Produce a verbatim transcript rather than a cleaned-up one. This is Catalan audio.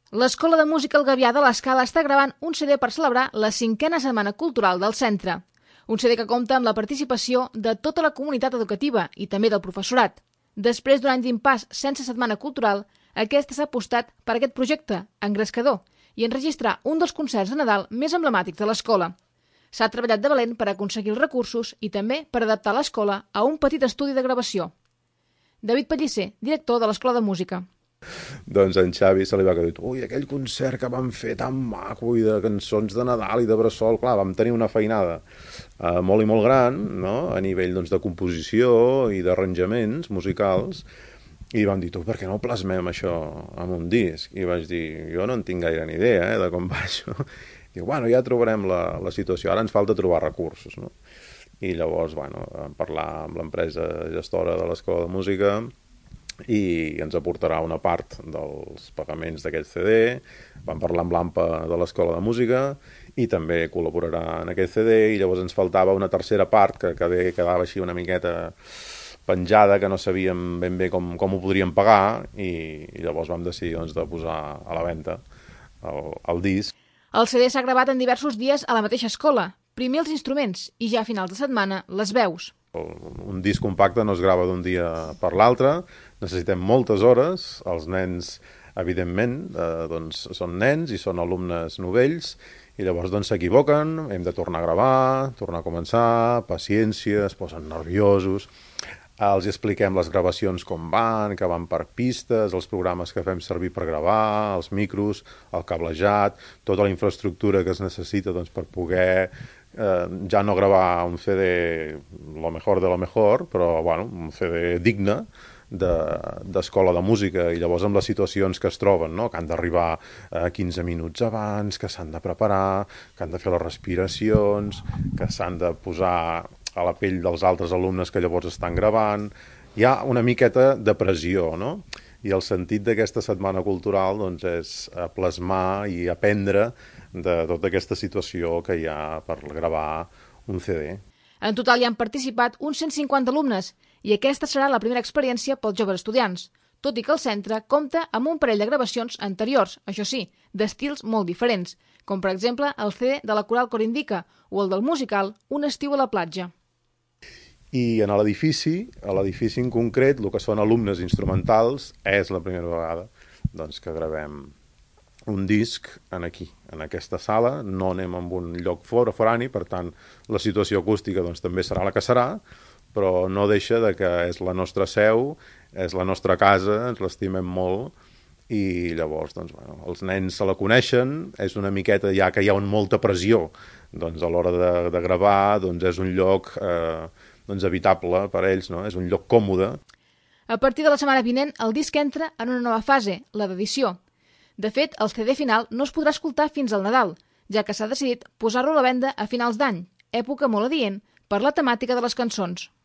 L'Escola de Música El Gavià de l'Escala està gravant un C D per celebrar la cinquena Setmana Cultural del centre. Un C D que compta amb la participació de tota la comunitat educativa i també del professorat. Després d'un any d'impàs sense Setmana Cultural, aquesta s'ha apostat per aquest projecte engrescador i enregistrar un dels concerts de Nadal més emblemàtics de l'escola. S'ha treballat de valent per aconseguir els recursos i també per adaptar l'escola a un petit estudi de gravació. David Pellicer, director de l'Escola de Música. Doncs en Xavi se li va dir, ui, aquell concert que vam fer tan maco i de cançons de Nadal i de bressol, clar, vam tenir una feinada eh, molt i molt gran, no?, a nivell doncs, de composició i d'arranjaments musicals, i vam dir, tu, per què no plasmem això en un disc? I vaig dir, jo no en tinc gaire ni idea eh, de com va això. Diu, bueno, ja trobarem la, la situació, ara ens falta trobar recursos, no? I llavors, bueno, vam parlar amb l'empresa gestora de l'Escola de Música i ens aportarà una part dels pagaments d'aquest C D. Vam parlar amb l'AMPA de l'Escola de Música i també col·laborarà en aquest C D, i llavors ens faltava una tercera part que, que quedava així una miqueta penjada, que no sabíem ben bé com, com ho podríem pagar, i, i llavors vam decidir doncs, de posar a la venda el, el disc. El C D s'ha gravat en diversos dies a la mateixa escola, primer els instruments i ja a finals de setmana les veus. Un disc compacte no es grava d'un dia per l'altre, necessitem moltes hores, els nens, evidentment, eh, doncs, són nens i són alumnes novells, i llavors doncs s'equivoquen, hem de tornar a gravar, tornar a començar, paciència, es posen nerviosos, els expliquem les gravacions com van, que van per pistes, els programes que fem servir per gravar, els micros, el cablejat, tota la infraestructura que es necessita doncs, per poder eh, ja no gravar un C D lo mejor de lo mejor, però bueno, un C D digne d'escola de, de música, i llavors amb les situacions que es troben, no? Que han d'arribar eh, quinze minuts abans, que s'han de preparar, que han de fer les respiracions, que s'han de posar a la pell dels altres alumnes que llavors estan gravant. Hi ha una miqueta de pressió, no? I el sentit d'aquesta setmana cultural doncs, és plasmar i aprendre de tota aquesta situació que hi ha per gravar un C D. En total hi han participat uns cent cinquanta alumnes i aquesta serà la primera experiència pels joves estudiants, tot i que el centre compta amb un parell de gravacions anteriors, això sí, d'estils molt diferents, com per exemple el C D de la Coral Corindica o el del musical Un estiu a la platja. I en l'edifici, a l'edifici en concret, el que són alumnes instrumentals, és la primera vegada doncs, que gravem un disc en aquí, en aquesta sala. No anem en un lloc fora, forani, per tant, la situació acústica doncs, també serà la que serà, però no deixa de que és la nostra seu, és la nostra casa, ens l'estimem molt, i llavors doncs, bueno, els nens se la coneixen, és una miqueta ja que hi ha molta pressió doncs, a l'hora de, de gravar, doncs és un lloc eh, doncs, evitable per a ells, no? És un lloc còmode. A partir de la setmana vinent, el disc entra en una nova fase, la d'edició. De fet, el C D final no es podrà escoltar fins al Nadal, ja que s'ha decidit posar-lo a la venda a finals d'any, època molt adient per la temàtica de les cançons.